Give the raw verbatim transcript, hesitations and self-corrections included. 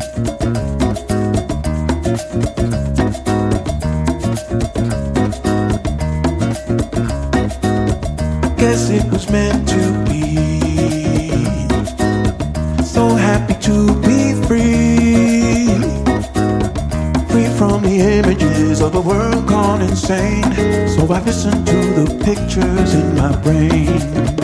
Guess it was meant to be. So happy to be free, free from the images of a world gone insane. So I listen to the pictures in my brain.